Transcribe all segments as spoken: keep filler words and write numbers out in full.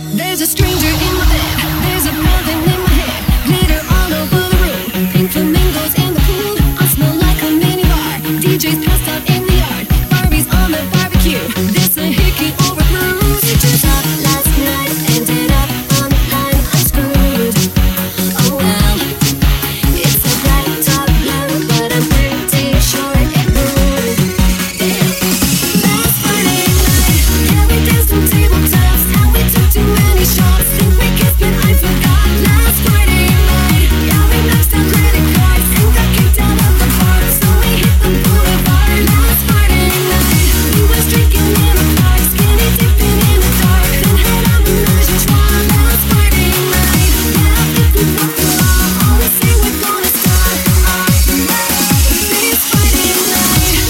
There's a stranger in my bed. There's a mountain in my head. Glitter all over the room. Pink flamingos in the pool. I smell like a mini bar. D J's passed out in the yard. Barbie's on the barbecue. This a hickey over blues. Pictures up last night. Ended up on the line. I'm screwed. Oh well. It's a black top blue, but I'm pretty sure it moved. Last Friday night, yeah, we danced on tabletops. How we took too many shots. Think we kissed, but I forgot. Last Friday night, yeah, we maxed out credit cards and got kicked out of the bar, so we hit the boulevard. Last Friday night, we was drinking in a park, skinny dipping in the dark, then head out the menage a trois. Last Friday night, yeah, if we broke the law, always say we're gonna start our night. This Friday night,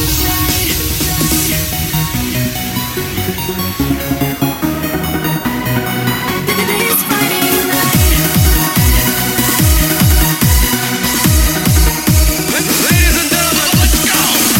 this Friday night. Ladies and gentlemen, let's go!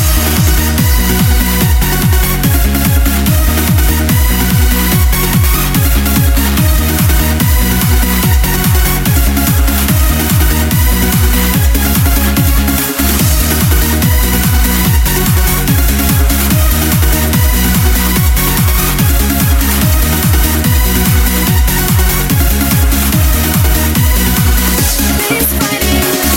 This Friday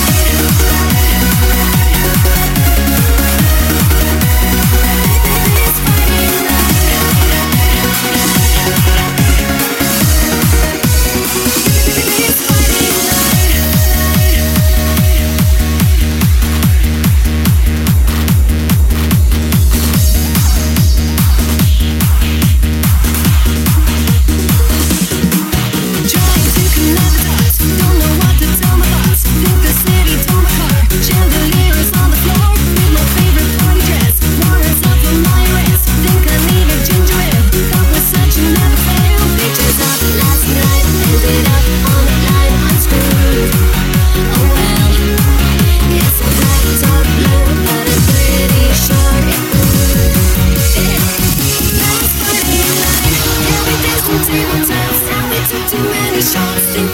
trying to connect the dots. Don't know what to tell my thoughts. Think the city told my car. Chandeliers on the floor with my favorite party dress. Waters up on my wrist. Think I need a ginger ale. That was such a never fail. Pictures up last night. Ended up on the line. I'm screwed. Oh well. It's a black top blue, but I'm pretty sure it moved. Last Friday night, yeah, we danced on tabletops. Now we took too many shots. Think